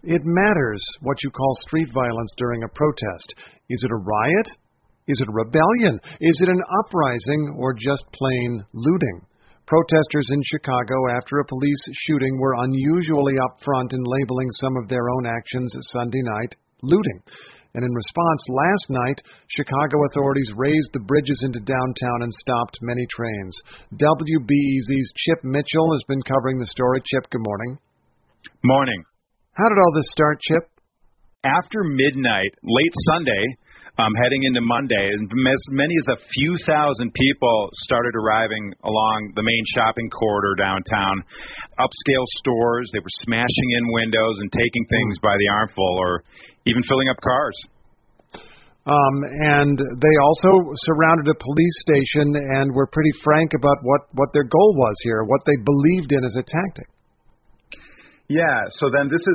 It matters what you call street violence during a protest. Is it a riot? Is it a rebellion? Is it an uprising or just plain looting? Protesters in Chicago after a police shooting were unusually upfront in labeling some of their own actions Sunday night looting. And in response, last night, Chicago authorities raised the bridges into downtown and stopped many trains. WBEZ's Chip Mitchell has been covering the story. Chip, good morning. Morning. How did all this start, Chip? After midnight, late Sunday, heading into Monday, as many as a few thousand people started arriving along the main shopping corridor downtown. Upscale stores, they were smashing in windows and taking things by the armful or even filling up cars. And they also surrounded a police station and were pretty frank about what their goal was here, what they believed in as a tactic. Yeah, so then this is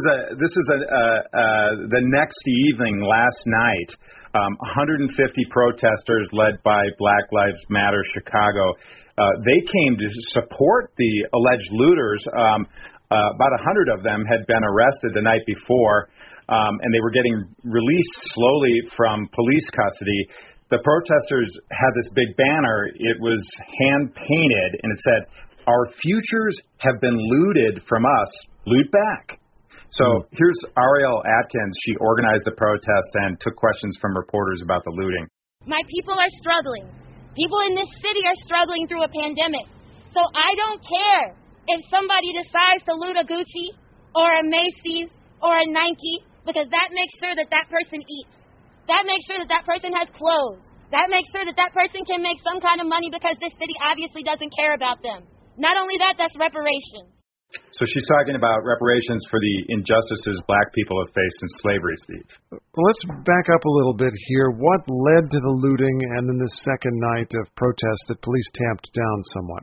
the next evening, last night, 150 protesters led by Black Lives Matter Chicago. They came to support the alleged looters. About 100 of them had been arrested the night before, and they were getting released slowly from police custody. The protesters had this big banner. It was hand-painted, and it said, "Our futures have been looted from us. Loot back." So here's Ariel Atkins. She organized the protest and took questions from reporters about the looting. My people are struggling. People in this city are struggling through a pandemic. So I don't care if somebody decides to loot a Gucci or a Macy's or a Nike, because that makes sure that that person eats. That makes sure that that person has clothes. That makes sure that that person can make some kind of money because this city obviously doesn't care about them. Not only that, that's reparations. So she's talking about reparations for the injustices black people have faced since slavery, Steve. Well, let's back up a little bit here. What led to the looting and then the second night of protests that police tamped down somewhat?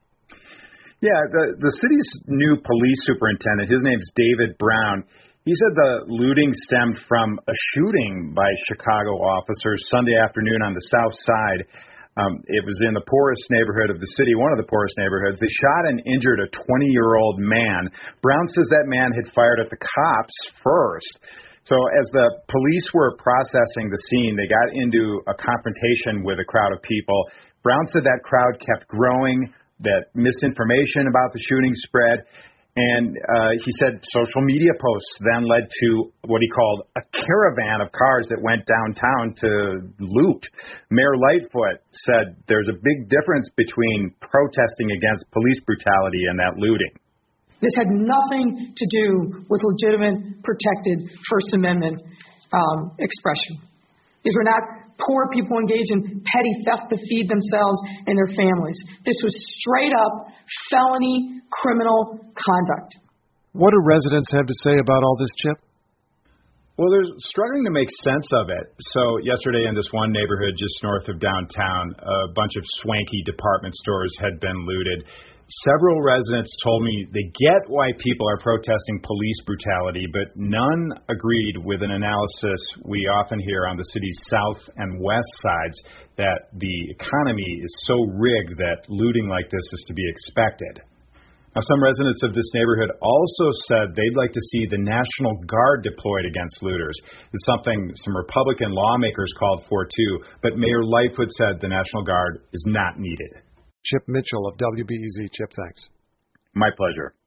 Yeah, the city's new police superintendent, his name's David Brown. He said the looting stemmed from a shooting by Chicago officers Sunday afternoon on the south side. It was in the poorest neighborhood of the city, one of the poorest neighborhoods. They shot and injured a 20-year-old man. Brown says that man had fired at the cops first. So as the police were processing the scene, they got into a confrontation with a crowd of people. Brown said that crowd kept growing, that misinformation about the shooting spread. And he said social media posts then led to what he called a caravan of cars that went downtown to loot. Mayor Lightfoot said there's a big difference between protesting against police brutality and that looting. This had nothing to do with legitimate, protected First Amendment expression. These were not poor people engaged in petty theft to feed themselves and their families. This was straight up felony criminal conduct. What do residents have to say about all this, Chip? Well, they're struggling to make sense of it. So yesterday in this one neighborhood just north of downtown, a bunch of swanky department stores had been looted. Several residents told me they get why people are protesting police brutality, but none agreed with an analysis we often hear on the city's south and west sides that the economy is so rigged that looting like this is to be expected. Now, some residents of this neighborhood also said they'd like to see the National Guard deployed against looters. It's something some Republican lawmakers called for, too, but Mayor Lightfoot said the National Guard is not needed. Chip Mitchell of WBEZ. Chip, thanks. My pleasure.